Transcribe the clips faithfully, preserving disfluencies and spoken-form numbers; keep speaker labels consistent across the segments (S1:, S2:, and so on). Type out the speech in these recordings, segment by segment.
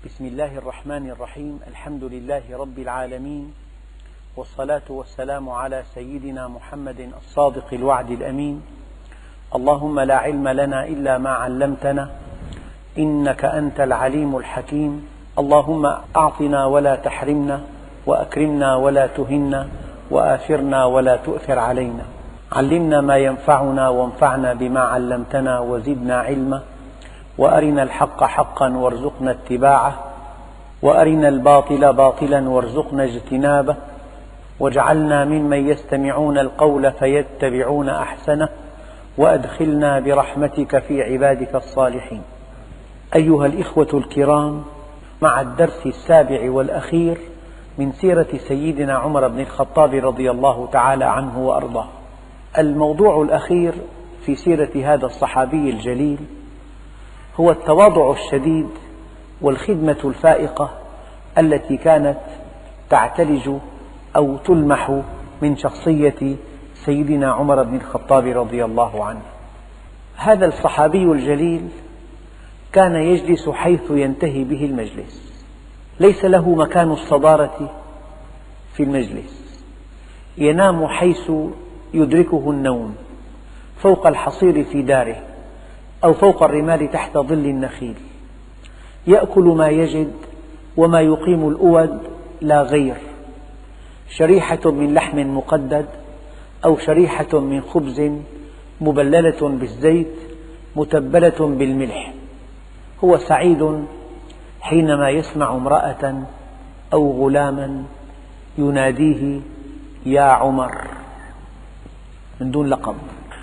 S1: بسم الله الرحمن الرحيم. الحمد لله رب العالمين، والصلاة والسلام على سيدنا محمد الصادق الوعد الأمين. اللهم لا علم لنا إلا ما علمتنا إنك أنت العليم الحكيم. اللهم أعطنا ولا تحرمنا، وأكرمنا ولا تهنا، وآثرنا ولا تؤثر علينا. علمنا ما ينفعنا وانفعنا بما علمتنا وزدنا علما، وأرنا الحق حقا وارزقنا اتباعه، وأرنا الباطل باطلا وارزقنا اجتنابه، واجعلنا ممن يستمعون القول فيتبعون أحسنه، وأدخلنا برحمتك في عبادك الصالحين. أيها الإخوة الكرام، مع الدرس السابع والأخير من سيرة سيدنا عمر بن الخطاب رضي الله تعالى عنه وأرضاه. الموضوع الأخير في سيرة هذا الصحابي الجليل هو التواضع الشديد والخدمة الفائقة التي كانت تعتلج أو تلمح من شخصية سيدنا عمر بن الخطاب رضي الله عنه. هذا الصحابي الجليل كان يجلس حيث ينتهي به المجلس، ليس له مكان الصدارة في المجلس، ينام حيث يدركه النوم، فوق الحصير في داره، أو فوق الرمال تحت ظل النخيل، يأكل ما يجد وما يقيم الأود لا غير، شريحة من لحم مقدد أو شريحة من خبز مبللة بالزيت متبلة بالملح. هو سعيد حينما يسمع امرأة أو غلاما يناديه يا عمر من دون لقب.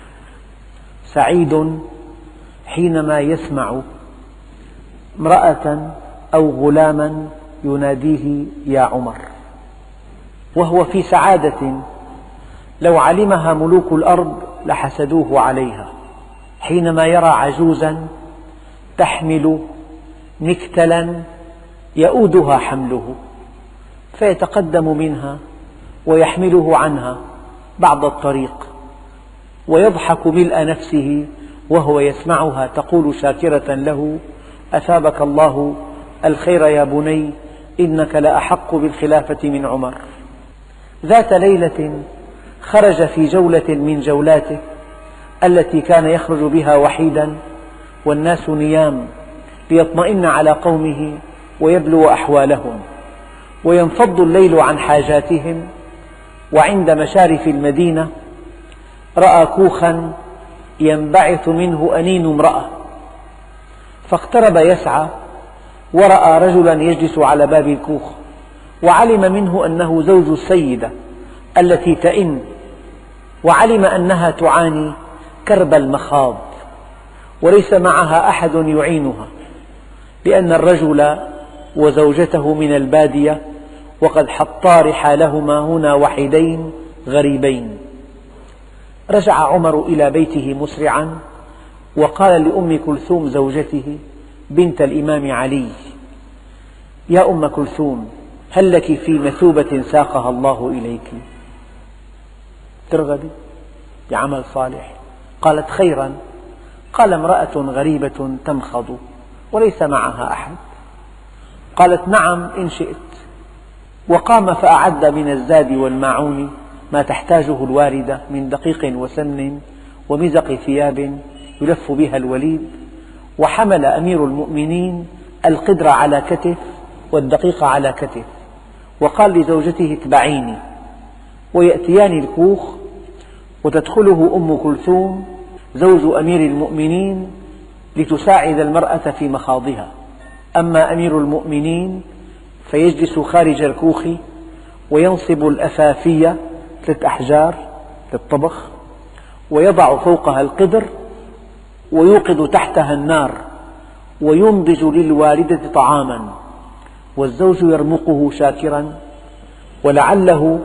S1: سعيد حينما يسمع امرأة أو غلاما يناديه يا عمر، وهو في سعادة لو علمها ملوك الأرض لحسدوه عليها، حينما يرى عجوزا تحمل مكتلا يؤودها حمله، فيتقدم منها ويحمله عنها بعض الطريق، ويضحك ملء نفسه وهو يسمعها تقول شاكرة له أثابك الله الخير يا بني، إنك لأحق بالخلافة من عمر. ذات ليلة خرج في جولة من جولاته التي كان يخرج بها وحيدا والناس نيام، ليطمئن على قومه ويبلو أحوالهم، وينفض الليل عن حاجاتهم. وعند مشارف المدينة رأى كوخا ينبعث منه أنين امرأة، فاقترب يسعى ورأى رجلا يجلس على باب الكوخ، وعلم منه أنه زوج السيدة التي تئن، وعلم أنها تعاني كرب المخاض وليس معها أحد يعينها، لأن الرجل وزوجته من البادية وقد حطا رحالهما هنا وحيدين غريبين. رجع عمر إلى بيته مسرعا وقال لأم كلثوم زوجته بنت الإمام علي: يا أم كلثوم، هل لك في مثوبة ساقها الله إليك؟ ترغبي بعمل صالح؟ قالت: خيرا. قال: امرأة غريبة تمخض وليس معها أحد. قالت: نعم إن شئت. وقام فأعد من الزاد والماعون ما تحتاجه الواردة من دقيق وسمن ومزق ثياب يلف بها الوليد، وحمل أمير المؤمنين القدر على كتف والدقيق على كتف، وقال لزوجته: اتبعيني. ويأتيان الكوخ، وتدخله أم كلثوم زوج أمير المؤمنين لتساعد المرأة في مخاضها. أما أمير المؤمنين فيجلس خارج الكوخ وينصب الأفافية ثلاث أحجار للطبخ، ويضع فوقها القدر، ويوقد تحتها النار، وينضج للواردة طعاما، والزوج يرمقه شاكرا، ولعله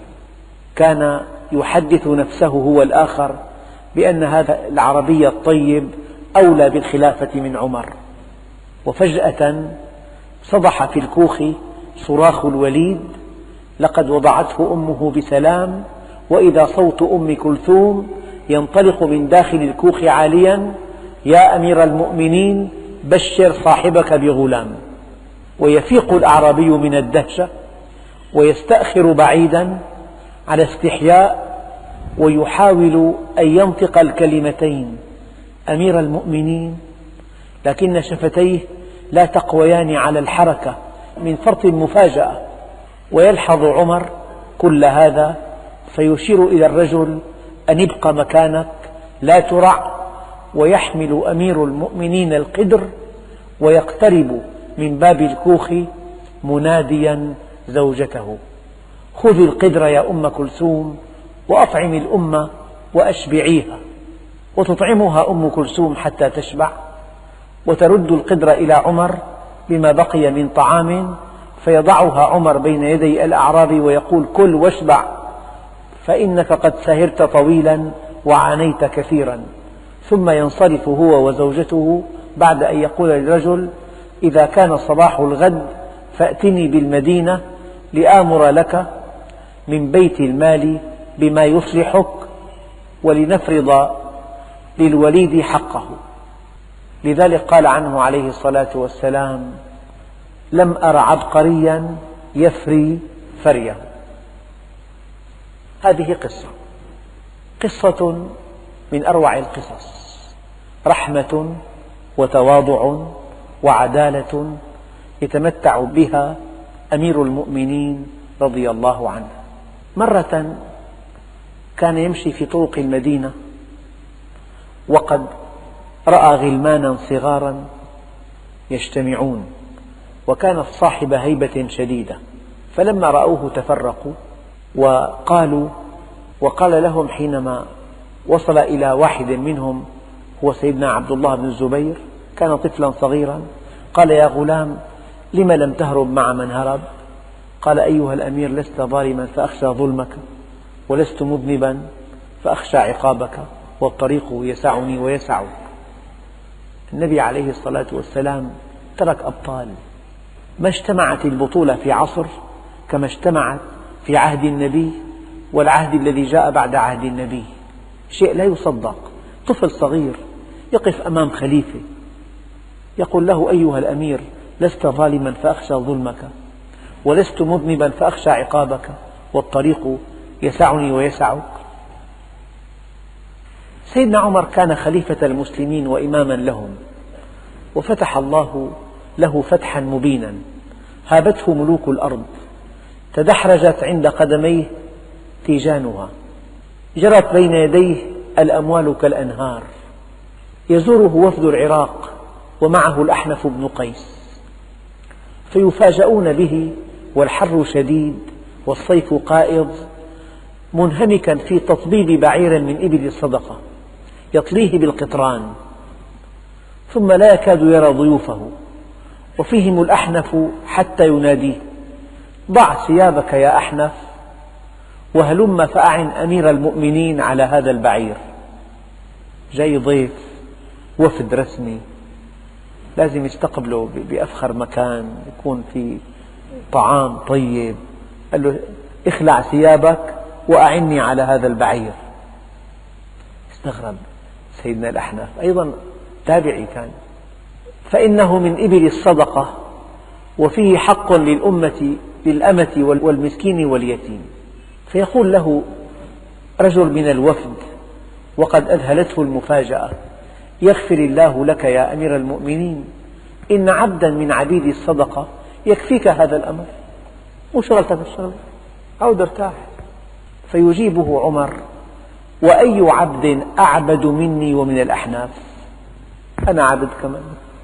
S1: كان يحدث نفسه هو الآخر بأن هذا العربي الطيب أولى بالخلافة من عمر. وفجأة صدح في الكوخ صراخ الوليد: لقد وضعته أمه بسلام. وإذا صوت أم كلثوم ينطلق من داخل الكوخ عاليا: يا أمير المؤمنين، بشر صاحبك بغلام. ويفيق الأعرابي من الدهشة ويستأخر بعيدا على استحياء ويحاول أن ينطق الكلمتين أمير المؤمنين، لكن شفتيه لا تقويان على الحركة من فرط المفاجأة. ويلحظ عمر كل هذا فيشير إلى الرجل أن ابق مكانك لا ترع، ويحمل أمير المؤمنين القدر ويقترب من باب الكوخ مناديا زوجته: خذي القدر يا أم كلثوم وأطعم الأمة وأشبعيها. وتطعمها أم كلثوم حتى تشبع، وترد القدر إلى عمر بما بقي من طعام، فيضعها عمر بين يدي الأعرابي ويقول: كل واشبع، فإنك قد سهرت طويلا وعانيت كثيرا. ثم ينصرف هو وزوجته بعد أن يقول للرجل: إذا كان صباح الغد فأتني بالمدينة لآمر لك من بيت المال بما يصلحك، ولنفرض للوليد حقه. لذلك قال عنه عليه الصلاة والسلام: لم أر عبقريا يفري فريه. هذه قصة قصة من أروع القصص، رحمة وتواضع وعدالة يتمتع بها أمير المؤمنين رضي الله عنه. مرة كان يمشي في طرق المدينة وقد رأى غلمانا صغارا يجتمعون، وكانت صاحب هيبة شديدة، فلما رأوه تفرقوا وقالوا وقال لهم حينما وصل إلى واحد منهم هو سيدنا عبد الله بن الزبير، كان طفلا صغيرا، قال: يا غلام، لم لم تهرب مع من هرب؟ قال: أيها الأمير، لست ظالما فأخشى ظلمك، ولست مذنبا فأخشى عقابك، والطريق يسعني ويسعك. النبي عليه الصلاة والسلام ترك أبطال، ما اجتمعت البطولة في عصر كما اجتمعت في عهد النبي والعهد الذي جاء بعد عهد النبي. شيء لا يصدق، طفل صغير يقف أمام خليفة يقول له: أيها الأمير، لست ظالما فأخشى ظلمك، ولست مذنبا فأخشى عقابك، والطريق يسعني ويسعك. سيدنا عمر كان خليفة المسلمين وإماما لهم، وفتح الله له فتحا مبينا، هابته ملوك الأرض، تدحرجت عند قدميه تيجانها، جرت بين يديه الأموال كالأنهار، يزوره وفد العراق ومعه الأحنف بن قيس، فيفاجؤون به والحر شديد والصيف قائض، منهمكا في تطبيب بعير من إبل الصدقة يطليه بالقطران، ثم لا يكاد يرى ضيوفه، وفيهم الأحنف حتى يناديه: ضع ثيابك يا أحنف وهلم فأعن أمير المؤمنين على هذا البعير. جاي ضيف، وفد رسمي، لازم يستقبله بأفخر مكان، يكون في طعام طيب. قال له: اخلع ثيابك وأعني على هذا البعير. استغرب سيدنا الأحنف، أيضا تابعي كان: فإنه من إبل الصدقة، وفيه حق للأمة للأمة والمسكين واليتيم. فيقول له رجل من الوفد وقد أذهلته المفاجأة: يغفر الله لك يا أمير المؤمنين، إن عبدا من عبيد الصدقة يكفيك هذا الأمر، مو شغلتك الشغلة، عود ارتاح. فيجيبه عمر: وأي عبد أعبد مني ومن الأحناف؟ أنا عبد كمان.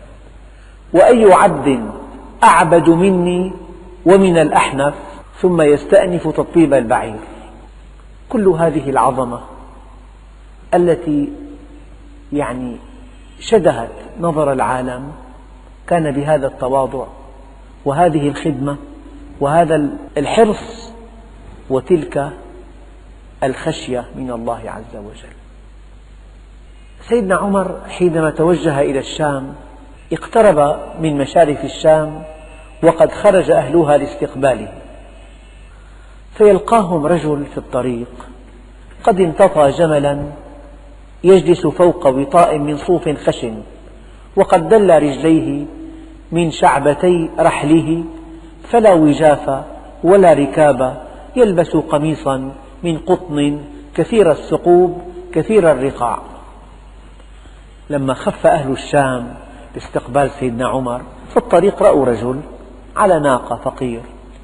S1: وأي عبد أعبد مني ومن الأحنف؟ ثم يستأنف تطبيب البعير. كل هذه العظمة التي يعني شدهت نظر العالم كان بهذا التواضع وهذه الخدمة وهذا الحرص وتلك الخشية من الله عز وجل. سيدنا عمر حينما توجه إلى الشام اقترب من مشارف الشام وقد خرج أهلها لاستقباله، فيلقاهم رجل في الطريق قد امتطى جملا يجلس فوق وطاء من صوف خشن، وقد دل رجليه من شعبتي رحله فلا وجاف ولا ركاب، يلبس قميصا من قطن كثير الثقوب كثير الرقاع. لما خف أهل الشام باستقبال سيدنا عمر في الطريق رأوا رجل على ناقة فقير،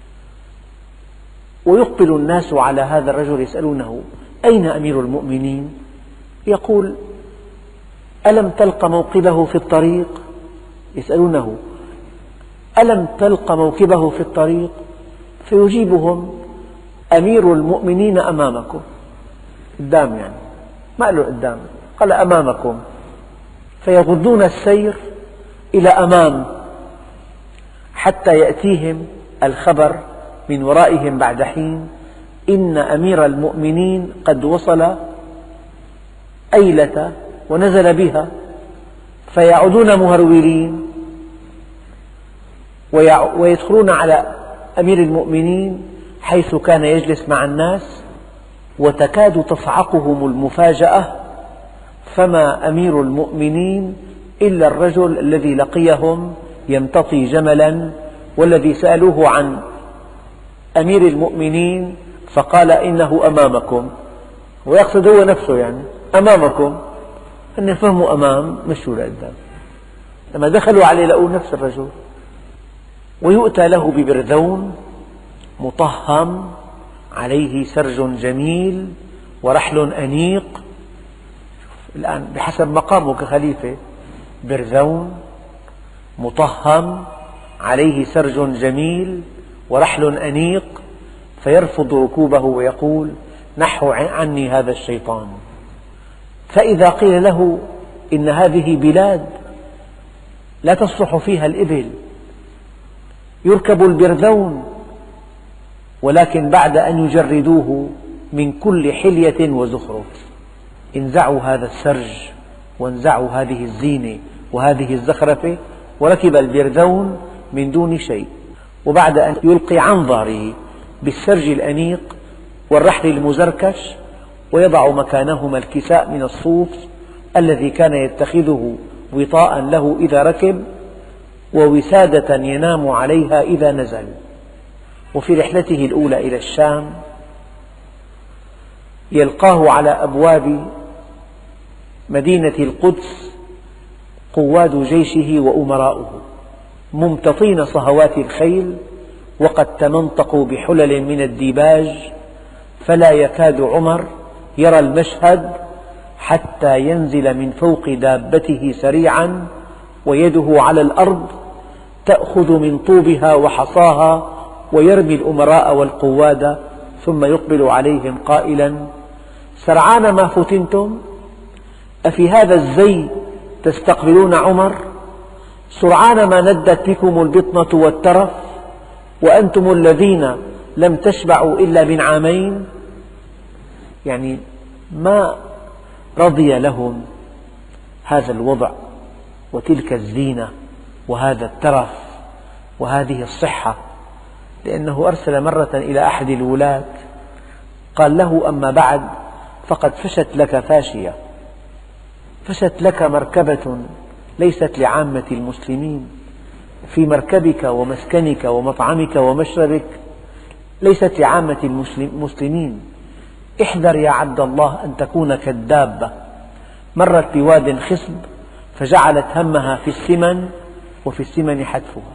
S1: ويقبل الناس على هذا الرجل يسألونه: أين أمير المؤمنين؟ يقول: ألم تلق موكبه في الطريق؟ يسألونه: ألم تلق موكبه في الطريق؟ فيجيبهم: أمير المؤمنين أمامكم. قدام يعني، ما قال له قدام، قال أمامكم. فيغضون السير إلى أمام حتى يأتيهم الخبر من ورائهم بعد حين: إن أمير المؤمنين قد وصل أيلة ونزل بها. فيعودون مهرولين ويدخلون على أمير المؤمنين حيث كان يجلس مع الناس، وتكاد تصعقهم المفاجأة، فما أمير المؤمنين إلا الرجل الذي لقيهم يمتطي جملا، والذي سألوه عن أمير المؤمنين فقال: إنه أمامكم، ويقصد هو نفسه يعني أمامكم، أن فهموا أمام مشوا لقدام. لما دخلوا عليه لقوا نفس الرجل. ويؤتى له ببرذون مطهم عليه سرج جميل ورحل أنيق. الآن بحسب مقامه كخليفة، برذون مطهم عليه سرج جميل ورحل أنيق، فيرفض ركوبه ويقول: نحو عني هذا الشيطان. فإذا قيل له: إن هذه بلاد لا تصلح فيها الإبل، يركب البرذون، ولكن بعد أن يجردوه من كل حلية وزخرف، انزعوا هذا السرج وانزعوا هذه الزينة وهذه الزخرفة، وركب البرذون من دون شيء. وبعد أن يلقي عن ظهره بالسرج الأنيق والرحل المزركش، ويضع مكانهما الكساء من الصوف الذي كان يتخذه وطاء له إذا ركب، ووسادة ينام عليها إذا نزل. وفي رحلته الأولى إلى الشام يلقاه على أبواب مدينة القدس قواد جيشه وأمراؤه ممتطين صهوات الخيل، وقد تمنطقوا بحلل من الديباج، فلا يكاد عمر يرى المشهد حتى ينزل من فوق دابته سريعا، ويده على الأرض تأخذ من طوبها وحصاها، ويرمي الأمراء والقواد، ثم يقبل عليهم قائلا: سرعان ما فتنتم؟ أفي هذا الزي تستقبلون عمر؟ سرعان ما ندت بكم البطنة والترف، وأنتم الذين لم تشبعوا إلا من عامين. يعني ما رضي لهم هذا الوضع وتلك الزينة وهذا الترف وهذه الصحة، لأنه أرسل مرة إلى أحد الولاة قال له: أما بعد، فقد فشت لك فاشية، فشت لك مركبة ليست لعامة المسلمين، في مركبك ومسكنك ومطعمك ومشربك ليست لعامة المسلمين. احذر يا عبد الله أن تكون كالدابة مرت بواد خصب فجعلت همها في السمن، وفي السمن حتفها.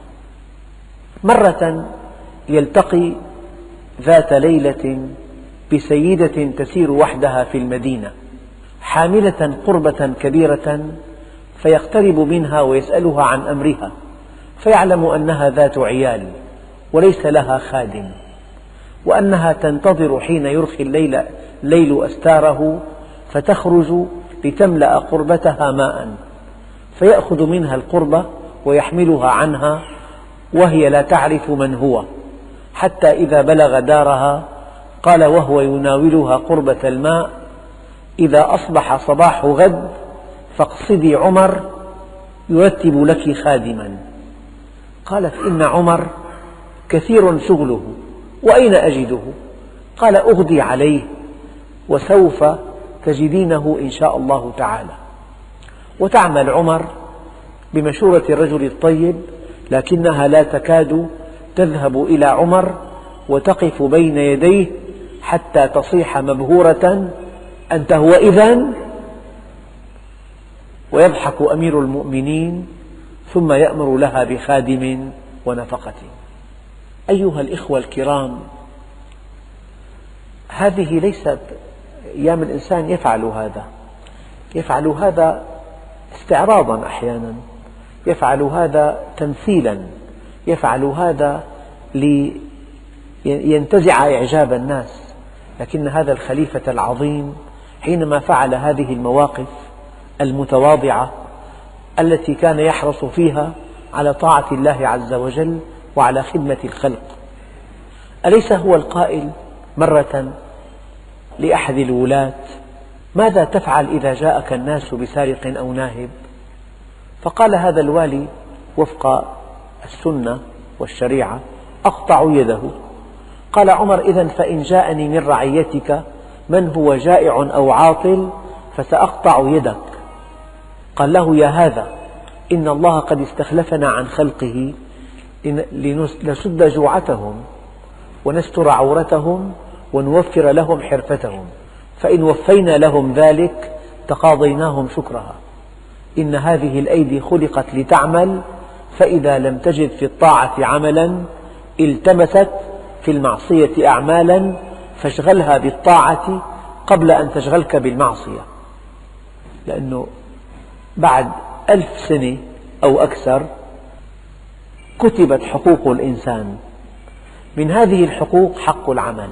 S1: مرة يلتقي ذات ليلة بسيدة تسير وحدها في المدينة حاملة قربة كبيرة، فيقترب منها ويسألها عن أمرها، فيعلم أنها ذات عيال وليس لها خادم، وأنها تنتظر حين يرخي الليل, الليل أستاره فتخرج لتملأ قربتها ماء، فيأخذ منها القربة ويحملها عنها وهي لا تعرف من هو، حتى إذا بلغ دارها قال وهو يناولها قربة الماء: إذا أصبح صباح غد فاقصدي عمر يرتب لك خادما. قالت: إن عمر كثير شغله، وأين أجده؟ قال: أغدي عليه وسوف تجدينه إن شاء الله تعالى. وتعمل عمر بمشورة الرجل الطيب لكنها لا تكاد تذهب إلى عمر وتقف بين يديه حتى تصيح مبهورة: أنت هو إذن؟ ويضحك أمير المؤمنين ثم يأمر لها بخادم ونفقة. أيها الإخوة الكرام، هذه ليست أيام الإنسان يفعل هذا، يفعل هذا استعراضا أحيانا، يفعل هذا تمثيلا، يفعل هذا لينتزع إعجاب الناس. لكن هذا الخليفة العظيم حينما فعل هذه المواقف المتواضعة التي كان يحرص فيها على طاعة الله عز وجل وعلى خدمة الخلق، أليس هو القائل مرة لأحد الولاة: ماذا تفعل إذا جاءك الناس بسارق أو ناهب؟ فقال هذا الوالي وفق السنة والشريعة: أقطع يده. قال عمر: إذن فإن جاءني من رعيتك من هو جائع أو عاطل فسأقطع يدك. قال له: يا هذا، إن الله قد استخلفنا عن خلقه لنسد جوعتهم ونستر عورتهم ونوفر لهم حرفتهم، فإن وفينا لهم ذلك تقاضيناهم شكرها. إن هذه الأيدي خلقت لتعمل، فإذا لم تجد في الطاعة عملا التمست في المعصية أعمالا، فاشغلها بالطاعة قبل أن تشغلك بالمعصية. لأنه بعد ألف سنة أو أكثر كتبت حقوق الإنسان، من هذه الحقوق حق العمل.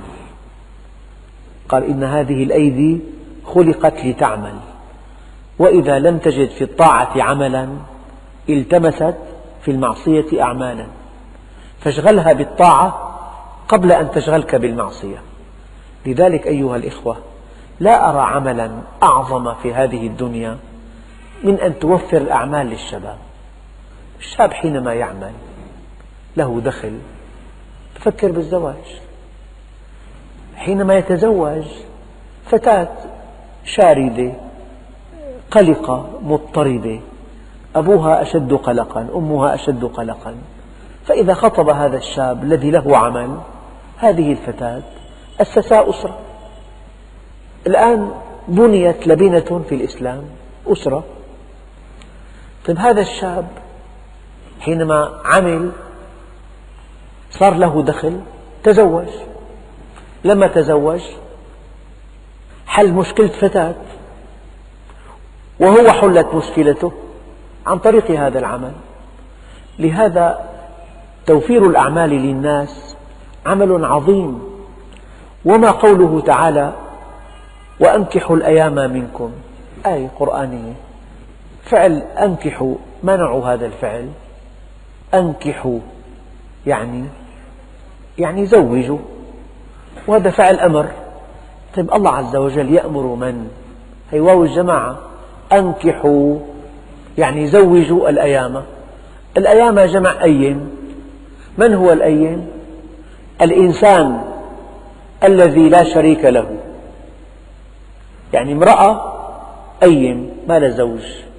S1: قال: إن هذه الأيدي خلقت لتعمل، وإذا لم تجد في الطاعة عملا التمست في المعصية أعمالا، فاشغلها بالطاعة قبل أن تشغلك بالمعصية. لذلك أيها الإخوة، لا أرى عملا أعظم في هذه الدنيا من أن توفر الأعمال للشباب. الشاب حينما يعمل له دخل يفكر بالزواج، حينما يتزوج فتاة شاردة قلقة مضطربة، أبوها أشد قلقا، أمها أشد قلقا، فإذا خطب هذا الشاب الذي له عمل هذه الفتاة أسسا أسرة. الآن بنيت لبنة في الإسلام، أسرة. طيب هذا الشاب حينما عمل صار له دخل، تزوج. لما تزوج حل مشكلة فتاة، وهو حلت مشكلته عن طريق هذا العمل. لهذا توفير الأعمال للناس عمل عظيم. وما قوله تعالى: وأنكحوا الأيام منكم، آية قرآنية، فعل أنكحوا، ما نوع هذا الفعل؟ أنكحوا يعني يعني زوجوا، وهذا فعل أمر. طيب الله عز وجل يأمر من؟ هي واو الجماعة، أنكحوا يعني زوجوا الأيام. الأيام جمع أيم. من هو الأيم؟ الإنسان الذي لا شريك له، يعني امرأة أيم ما له زوج،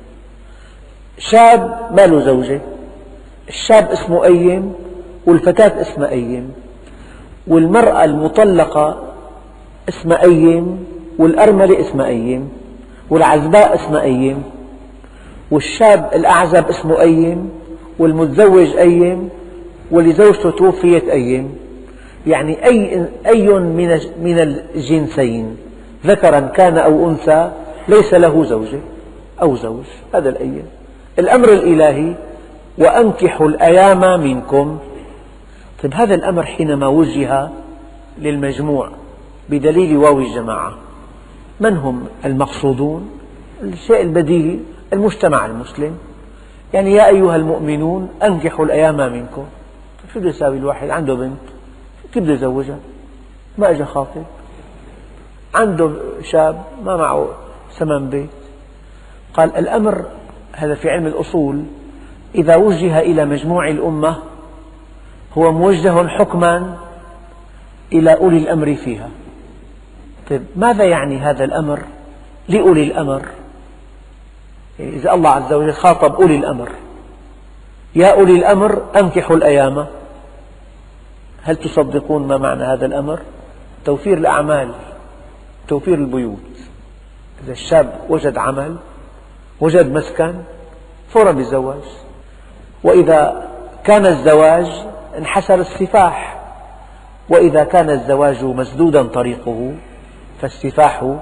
S1: شاب ما له زوجة. الشاب اسمه أيم، والفتاة اسمها أيم، والمرأة المطلقة اسمها أيم، والأرملة اسمها أيم، والعزباء اسمها أيم، والشاب الأعزب اسمه أيم، والمتزوج أيم، واللي زوجته توفيت أيم. يعني أي أي من الجنسين ذكرا كان أو أنثى ليس له زوجة أو زوج، هذا الأيم. الأمر الإلهي: وأنكحوا الأيام منكم. طيب هذا الأمر حينما وجه للمجموع بدليل واو الجماعة، من هم المقصودون؟ الشيء البديهي، المجتمع المسلم. يعني يا أيها المؤمنون أنكحوا الأيام منكم. شو بده يساوي الواحد؟ عنده بنت، كيف بده يزوجها؟ ما أجا خاطب. عنده شاب ما معه ثمن بيت. قال الأمر هذا في علم الأصول إذا وجه إلى مجموع الأمة هو موجه حكما إلى أولي الأمر فيها. طيب ماذا يعني هذا الأمر لأولي الأمر؟ إذا الله عز وجل خاطب أولي الأمر يا أولي الأمر أنكحوا الأيام. هل تصدقون ما معنى هذا الأمر؟ توفير الأعمال، توفير البيوت. إذا الشاب وجد عمل، وجد مسكن، فورا بالزواج. وإذا كان الزواج انحسر السفاح، وإذا كان الزواج مسدودا طريقه فالسفاح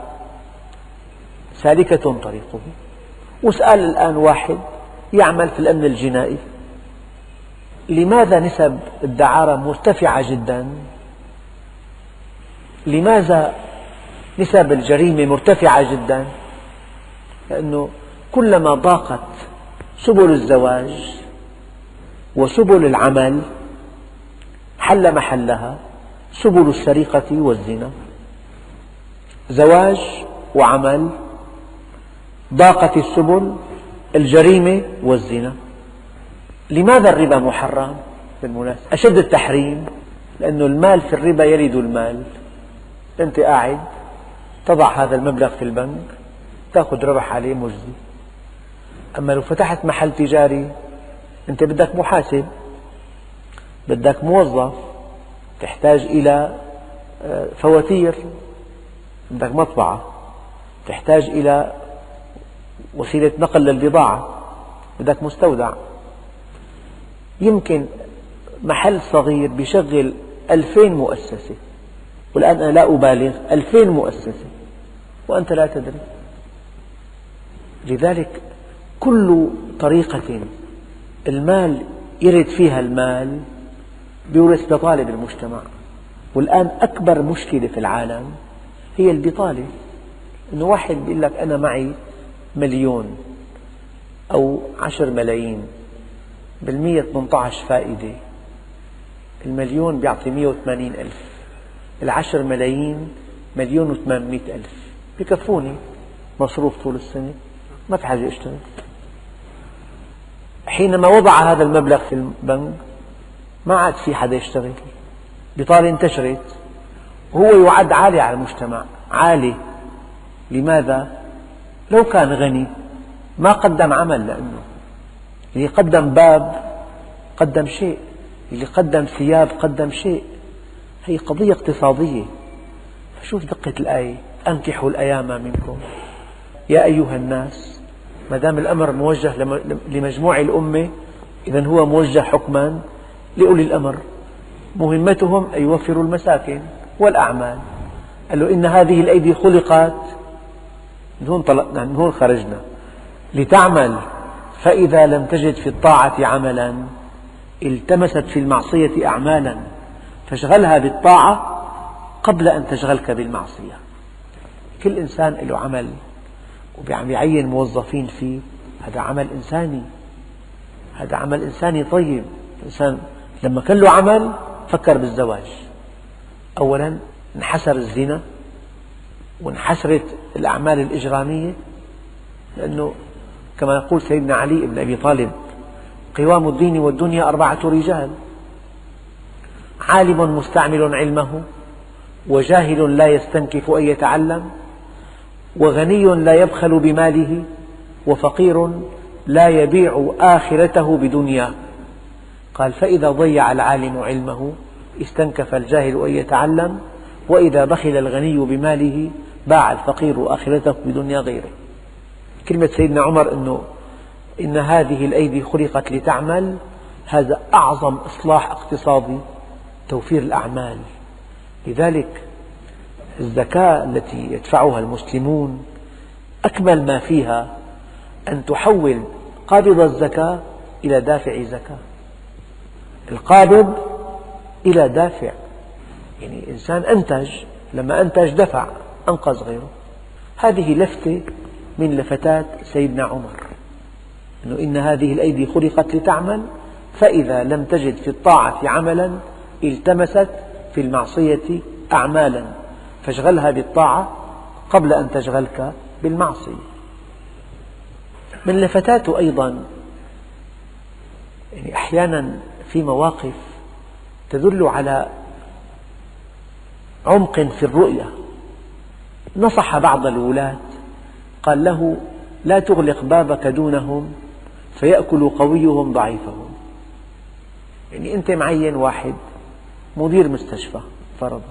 S1: سالكة طريقه. واسأل الآن واحد يعمل في الأمن الجنائي، لماذا نسب الدعارة مرتفعة جدا؟ لماذا نسب الجريمة مرتفعة جدا؟ لأنه كلما ضاقت سبل الزواج وسبل العمل حل محلها سبل السرقة والزنا. زواج وعمل، ضاقت السبل، الجريمة والزنا. لماذا الربا محرم؟ بالمناسبة أشد التحريم لأن المال في الربا يلد المال. أنت قاعد تضع هذا المبلغ في البنك تأخذ ربح عليه مجزي. أما لو فتحت محل تجاري أنت بدك محاسب، بدك موظف، تحتاج إلى فواتير، بدك مطبعة، تحتاج إلى وسيلة نقل للبضاعة، بدك مستودع. يمكن محل صغير بيشغل ألفين مؤسسة، والآن أنا لا أبالغ، ألفين مؤسسة وأنت لا تدري. لذلك كل طريقة المال يرد فيها المال بيورث بطالة بالمجتمع. والآن أكبر مشكلة في العالم هي البطالة. إنه واحد بيقول لك أنا معي مليون أو عشر ملايين، بالمية ثمانية عشر فائدة. المليون بيعطي مئة وثمانين ألف، العشر ملايين مليون وثمانمئة ألف، بكفوني مصروف طول السنة، ما في حاجة أشتغل. حينما وضع هذا المبلغ في البنك ما عاد في حدا يشتغل، بطالة انتشرت، وهو يعد عالي على المجتمع، عالي. لماذا؟ لو كان غني ما قدم عمل، لأنه اللي قدم باب قدم شيء، اللي قدم ثياب قدم شيء. هي قضية اقتصادية. فشوف دقة الآية: أنكحوا الأيام منكم. يا أيها الناس، ما دام الأمر موجه لمجموع الأمة إذن هو موجه حكما لأولي الأمر، مهمتهم أن يوفروا المساكن والأعمال. قال له إن هذه الأيدي خلقت، من هون طلقنا، من هون خرجنا، لتعمل فإذا لم تجد في الطاعة عملا التمست في المعصية أعمالا فاشغلها بالطاعة قبل أن تشغلك بالمعصية. كل إنسان له عمل وعم يعين موظفين فيه، هذا عمل إنساني، هذا عمل إنساني طيب. الإنسان لما كان له عمل فكر بالزواج. أولا انحسر الزنا وانحسرت الأعمال الإجرامية، لأنه كما يقول سيدنا علي بن أبي طالب: قوام الدين والدنيا أربعة رجال: عالم مستعمل علمه، وجاهل لا يستنكف أن يتعلم، وغني لا يبخل بماله، وفقير لا يبيع آخرته بدنيا. قال: فإذا ضيع العالم علمه استنكف الجاهل أن يتعلم، وإذا بخل الغني بماله باع الفقير آخرته بدنيا غيره. كلمة سيدنا عمر أنه إن هذه الأيدي خلقت لتعمل، هذا أعظم إصلاح اقتصادي، توفير الأعمال. لذلك الزكاة التي يدفعها المسلمون أكمل ما فيها أن تحول قابض الزكاة إلى دافع زكاة، القابض إلى دافع. يعني إنسان أنتج، لما أنتج دفع، أنقذ غيره. هذه لفتة من لفتات سيدنا عمر، أنه إن هذه الأيدي خلقت لتعمل فإذا لم تجد في الطاعة عملا التمست في المعصية أعمالا فاشغلها بالطاعة قبل أن تشغلك بالمعصية. من لفتاته أيضا يعني أحيانا في مواقف تدل على عمق في الرؤية. نصح بعض الولاة قال له: لا تغلق بابك دونهم فيأكل قويهم ضعيفهم. يعني أنت معين واحد مدير مستشفى فرضا،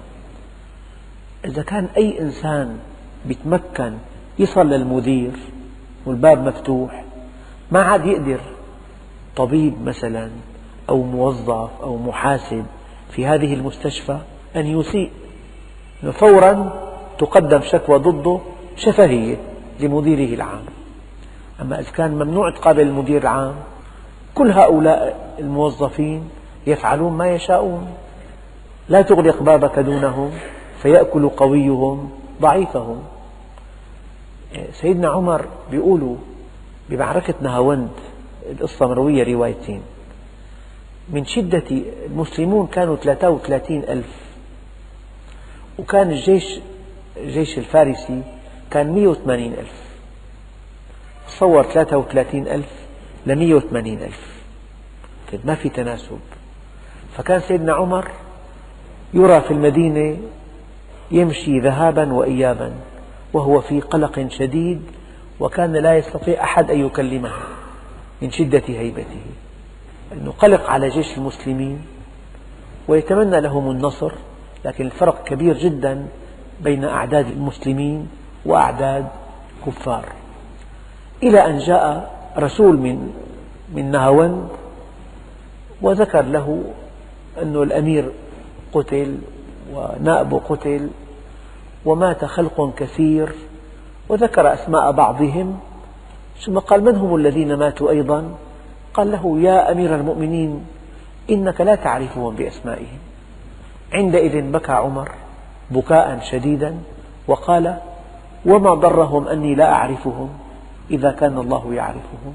S1: إذا كان أي إنسان يتمكن يصل للمدير والباب مفتوح، ما عاد يقدر طبيب مثلا أو موظف أو محاسب في هذه المستشفى أن يسيء، فورا تقدم شكوى ضده شفهية لمديره العام. أما إذا كان ممنوع تقابل المدير العام، كل هؤلاء الموظفين يفعلون ما يشاءون، لا تغلق بابك دونهم فيأكل قويهم ضعيفهم. سيدنا عمر بيقولوا بمعركة نهاوند، القصة مروية روايتين، من شدة المسلمون كانوا ثلاثة وثلاثين ألف، وكان الجيش الجيش الفارسي كان مئة وثمانين ألف. تصور ثلاثة وثلاثين ألف لمئة وثمانين ألف، ما في تناسب. فكان سيدنا عمر يرى في المدينة يمشي ذهابا وإيابا وهو في قلق شديد، وكان لا يستطيع أحد أن يكلمه من شدة هيبته، أنه قلق على جيش المسلمين ويتمنى لهم النصر، لكن الفرق كبير جدا بين أعداد المسلمين وأعداد كفار. إلى أن جاء رسول من من نهاوند وذكر له أن الأمير قتل ونائبه قتل ومات خلق كثير، وذكر أسماء بعضهم، ثم قال: من هم الذين ماتوا أيضا؟ قال له: يا أمير المؤمنين، إنك لا تعرفهم بأسمائهم. عندئذ بكى عمر بكاء شديدا وقال: وما ضرهم أني لا أعرفهم إذا كان الله يعرفهم.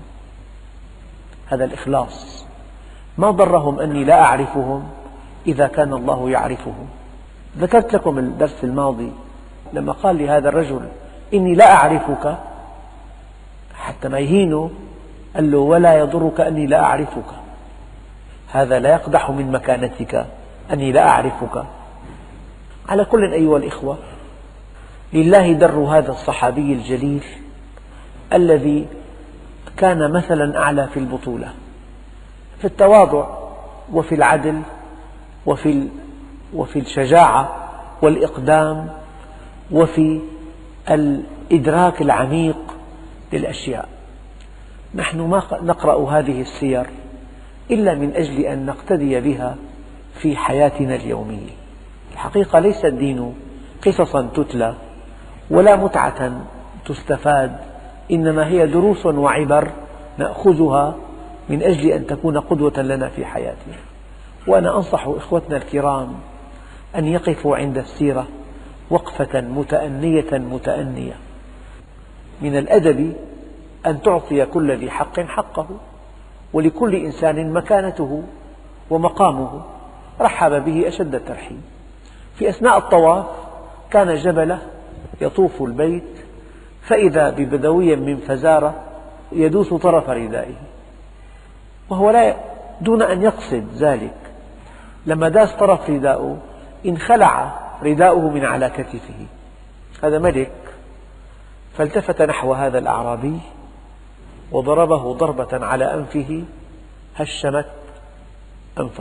S1: هذا الإخلاص، ما ضرهم أني لا أعرفهم إذا كان الله يعرفهم. ذكرت لكم الدرس الماضي لما قال لي هذا الرجل: إني لا أعرفك، حتى ما يهينه قال له: ولا يضرك أني لا أعرفك، هذا لا يقدح من مكانتك أني لا أعرفك. على كل أيها الإخوة، لله در هذا الصحابي الجليل الذي كان مثلا أعلى في البطولة، في التواضع وفي العدل وفي وفي الشجاعة والإقدام وفي الإدراك العميق للأشياء. نحن ما نقرأ هذه السير إلا من أجل أن نقتدي بها في حياتنا اليومية. الحقيقة ليس الدين قصصا تتلى ولا متعة تستفاد، إنما هي دروس وعبر نأخذها من أجل أن تكون قدوة لنا في حياتنا. وأنا أنصح إخوتنا الكرام أن يقفوا عند السيرة وقفة متأنية متأنية. من الأدب أن تعطي كل ذي حق حقه، ولكل إنسان مكانته ومقامه. رحب به أشد الترحيب. في أثناء الطواف كان جبلة يطوف البيت، فإذا ببدوي من فزارة يدوس طرف ردائه، وهو لا دون أن يقصد ذلك. لما داس طرف رداءه انخلع رداؤه من على كتفه، هذا ملك، فالتفت نحو هذا الأعرابي وضربه ضربة على أنفه هشمت أنفه.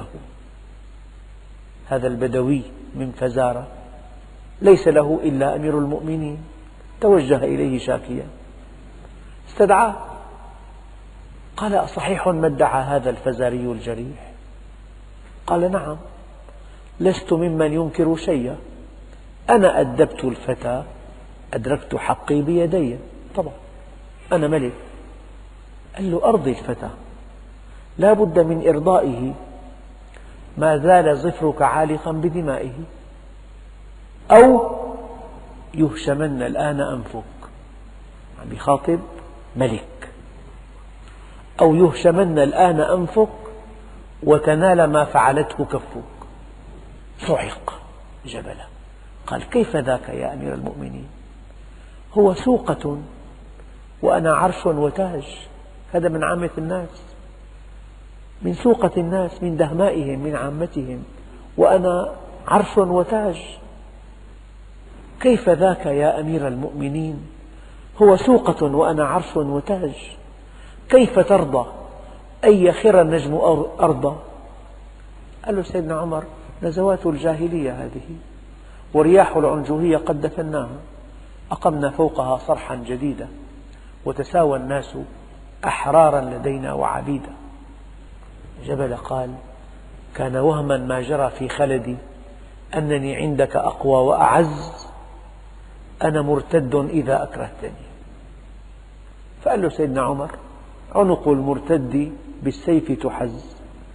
S1: هذا البدوي من فزارة ليس له إلا أمير المؤمنين، توجه إليه شاكيا، استدعاه، قال: أصحيح ما ادعى هذا الفزاري الجريح؟ قال: نعم، لست ممن ينكر شيئا، أنا أدبت الفتى أدركت حقي بيدي، طبعا أنا ملك. قال له: أرضي الفتى، لا بد من إرضائه، ما زال ظفرك عالقا بدمائه، أو يهشمن الآن أنفك. عم يخاطب ملك. أو يهشمن الآن أنفك وتنال ما فعلته كفك. صعق جبلة، قال: كيف ذاك يا أمير المؤمنين؟ هو سوقة وأنا عرش وتاج. هذا من عامة الناس، من سوقة الناس، من دهمائهم، من عامتهم، وأنا عرش وتاج. كيف ذاك يا أمير المؤمنين؟ هو سوقة وأنا عرش وتاج. كيف ترضى أن يخر النجم أرضا قال له سيدنا عمر: نزوات الجاهلية هذه، ورياح العنجهية قد دفناها، أقمنا فوقها صرحا جديدا، وتساوى الناس أحرارا لدينا وعبيدا. جبل قال: كان وهما ما جرى في خلدي أنني عندك أقوى وأعز، أنا مرتد إذا أكرهتني. فقال له سيدنا عمر: عنق المرتد بالسيف تحز،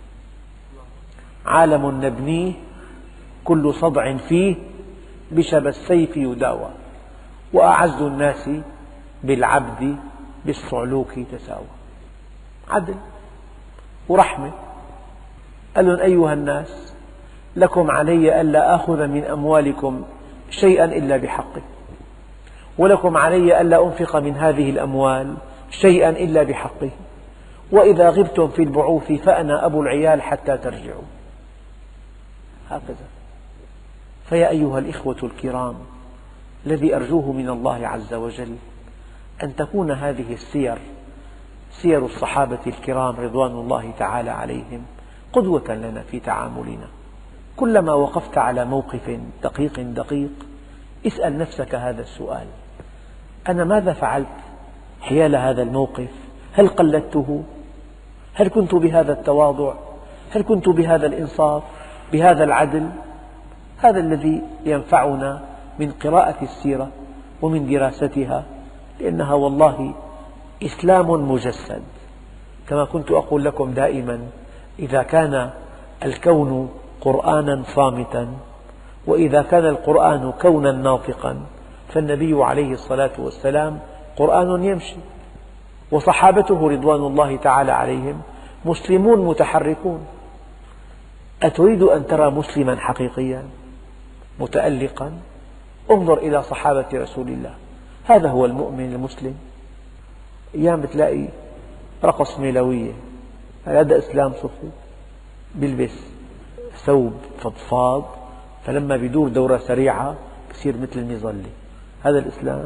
S1: عالم نبنيه كل صدع فيه بشب السيف يداوى، وأعز الناس بالعبد بالصعلوك تساوى. عدل ورحمة. قال لهم: أيها الناس، لكم علي ألا آخذ من أموالكم شيئا إلا بحقه، ولكم علي ألا أنفق من هذه الأموال شيئا إلا بحقه، وإذا غبتم في البعوث فأنا أبو العيال حتى ترجعوا. هكذا. فيا أيها الإخوة الكرام، الذي أرجوه من الله عز وجل أن تكون هذه السير، سير الصحابة الكرام رضوان الله تعالى عليهم، قدوة لنا في تعاملنا. كلما وقفت على موقف دقيق دقيق اسأل نفسك هذا السؤال: أنا ماذا فعلت حيال هذا الموقف؟ هل قلدته؟ هل كنت بهذا التواضع؟ هل كنت بهذا الإنصاف؟ بهذا العدل؟ هذا الذي ينفعنا من قراءة السيرة ومن دراستها، لأنها والله إسلام مجسد. كما كنت أقول لكم دائما: إذا كان الكون قرآنا صامتا، وإذا كان القرآن كونا ناطقا، فالنبي عليه الصلاة والسلام قرآن يمشي، وصحابته رضوان الله تعالى عليهم مسلمون متحركون. أتريد أن ترى مسلما حقيقيا متألقا؟ انظر إلى صحابة رسول الله، هذا هو المؤمن المسلم. أيام بتلاقي رقص ميلوية، هذا إسلام صفي، بيلبس ثوب فضفاض، فلما بيدور دورة سريعة بصير مثل المظلة. هذا الإسلام؟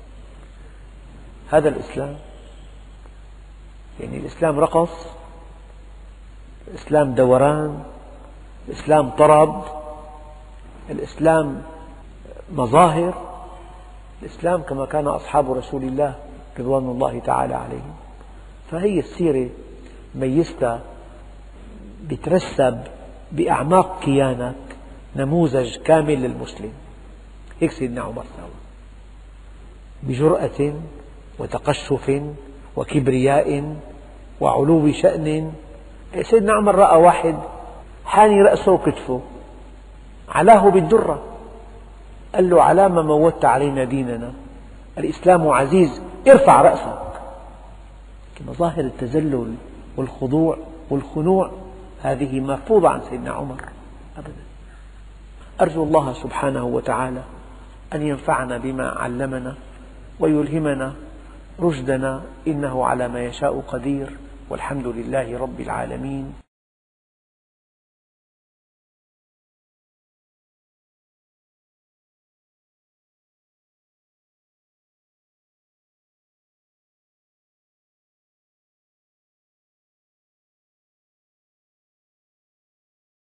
S1: هذا الإسلام؟ يعني الإسلام رقص، الإسلام دوران، الإسلام طرب، الإسلام مظاهر. الإسلام كما كان أصحاب رسول الله رضوان الله تعالى عليهم. فهي السيرة ميزتها بترسب بأعماق كيانك نموذج كامل للمسلم. هيك سيدنا عمر سوى، بجرأة وتقشف وكبرياء وعلو شأن. سيدنا عمر رأى واحد حاني رأسه وكتفه، علاه بالدرة، قال له: على ما موتت علينا ديننا؟ الإسلام عزيز، ارفع رأسك. مظاهر التذلل والخضوع والخنوع هذه مرفوضة عن سيدنا عمر أبدا. أرجو الله سبحانه وتعالى أن ينفعنا بما علمنا ويلهمنا رشدنا، إنه على ما يشاء قدير، والحمد لله رب العالمين.